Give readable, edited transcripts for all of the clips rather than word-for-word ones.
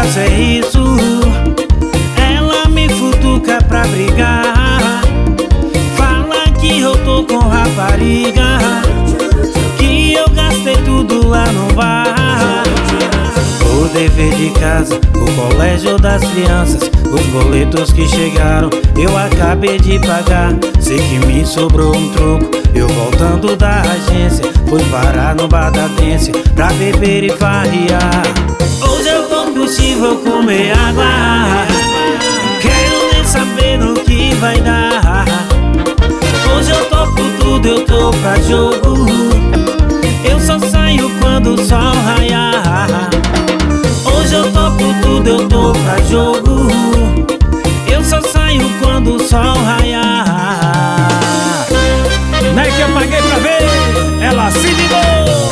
casa é isso. Ela me futuca pra brigar, fala que eu tô com rapariga, que eu gastei tudo lá no bar. O dever de casa, o colégio das crianças, os boletos que chegaram, eu acabei de pagar. Sei que me sobrou um troco, eu voltando da agência, fui parar no bar da Dência pra beber e farrear. Hoje eu vou curtir, vou comer água, não quero nem saber no que vai dar. Hoje eu tô por tudo, eu tô pra jogo, eu só saio quando o sol raiar. Hoje eu tô por tudo, eu tô pra jogo, eu só saio quando o sol raiar. Não é que eu paguei pra ver, ela se ligou.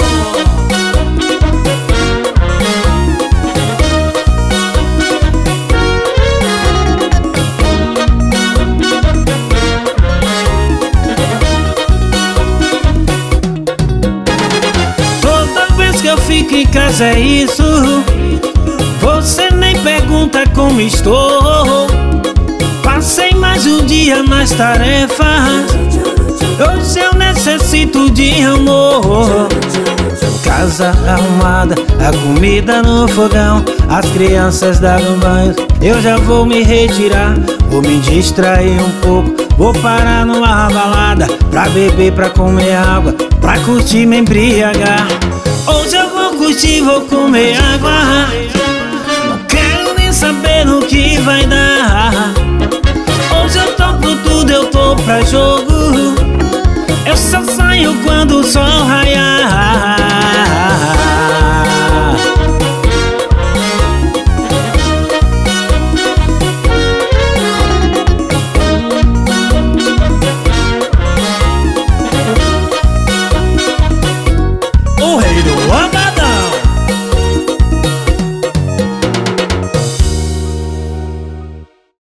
Toda vez que eu fico em casa é isso, você nem pergunta como estou. Passei mais um dia nas tarefas, hoje eu necessito de amor. Casa arrumada, a comida no fogão, as crianças dando banho, eu já vou me retirar. Vou me distrair um pouco, vou parar numa balada, pra beber, pra comer água, pra curtir, me embriagar. Hoje eu vou curtir, vou comer água, não quero nem saber no que vai dar.